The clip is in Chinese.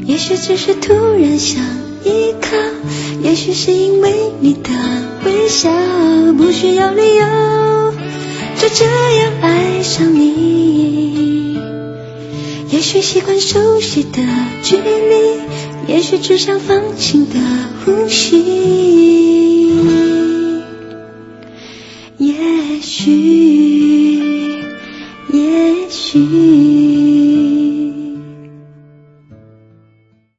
也许只是突然想依靠，也许是因为你的微笑，不需要理由就这样爱上你。也许习惯熟悉的距离，也许只想放轻的呼吸，也许